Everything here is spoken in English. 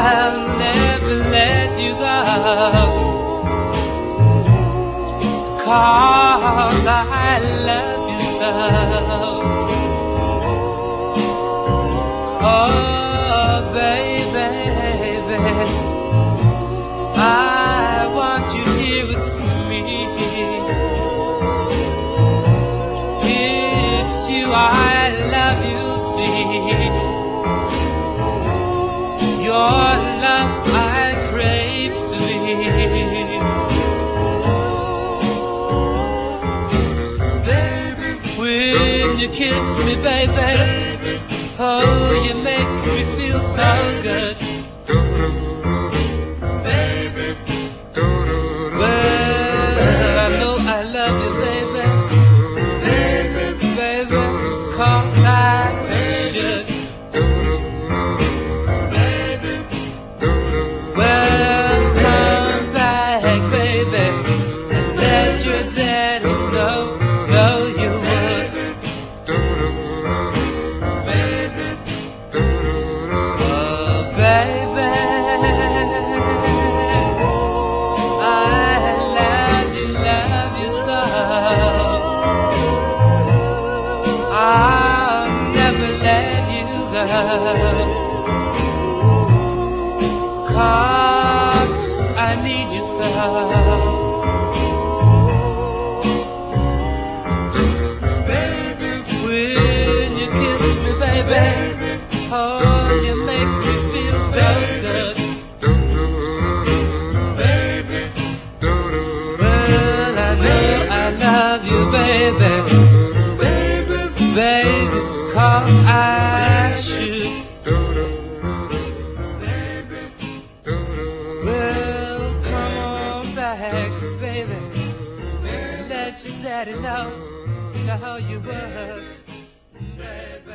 I'll never let you go, 'cause I love you so. Oh, baby, I want you here with me. It's you I love, you see. Your love I crave to be. Baby, when you kiss me, baby, oh, you make me feel so good. Baby, well, I know I love you, baby. Baby, 'cause I should. Well, come back, baby, and let your daddy know you would. Oh, baby, I love you so. I'll never let you go, 'cause I need you so. Baby, when you kiss me, baby, oh, you make me feel so good. Baby, well, I know I love you, baby. Baby, 'cause I should. Well, come on back, baby, let your daddy know you would, baby.